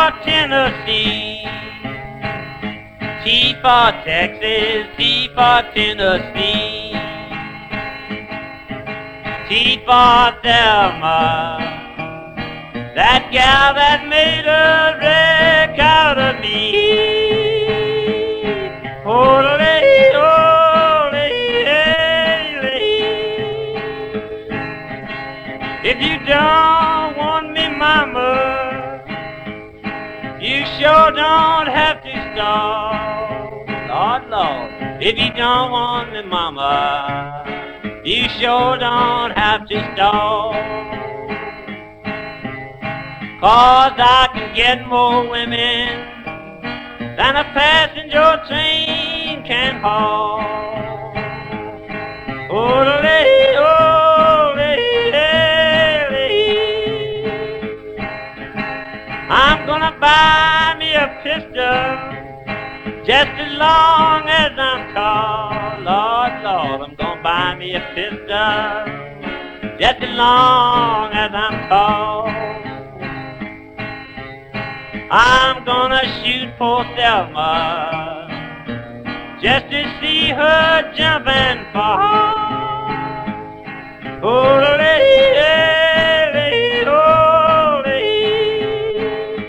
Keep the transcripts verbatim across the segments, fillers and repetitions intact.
for Tennessee, T for Texas, T for Tennessee, T for Thelma, that gal that made a wreck out of me. Oh, lady, oh, lady, if you don't want me, mama, you sure don't have to stall. Lord, Lord, if you don't want me, mama, you sure don't have to stall. 'Cause I can get more women than a passenger train can haul. Oh, lady, oh, lady, lady, I'm gonna buy me a pistol just as long as I'm tall. Lord, Lord, I'm gonna buy me a pistol just as long as I'm tall. I'm gonna shoot poor Thelma just to see her jump and fall. Oh, lady, lady, oh, lady,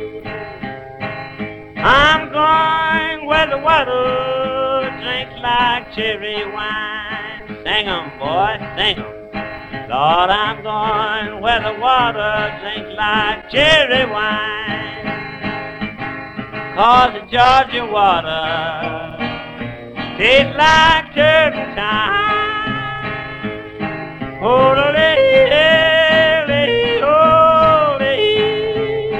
I'm going where the water drinks like cherry wine. Sing 'em, boy, sing 'em. Lord, I'm going where the water drinks like cherry wine. 'Cause the Georgia water tastes like turpentine. Oh, lady, lady, oh, lady,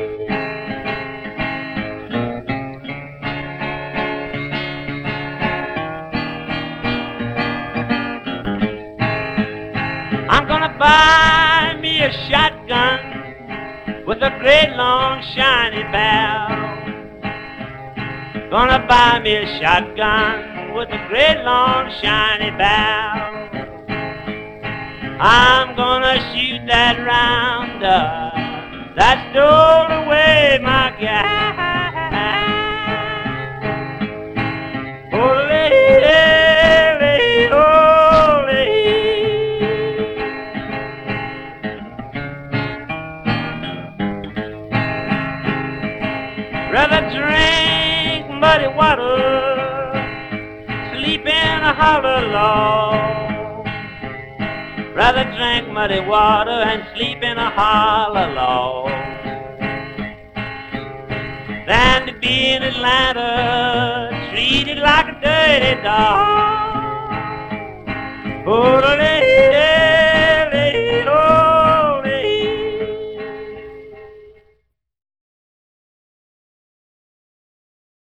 I'm gonna buy me a shotgun with a great long shiny barrel. Gonna buy me a shotgun with a great long shiny barrel. I'm gonna shoot that rounder that stole away my gal. Oh, lady, lady, oh, lady, rather drink muddy water, sleep in a hollow log. Rather drink muddy water and sleep in a hollow log than to be in Atlanta treated like a dirty dog. Oh,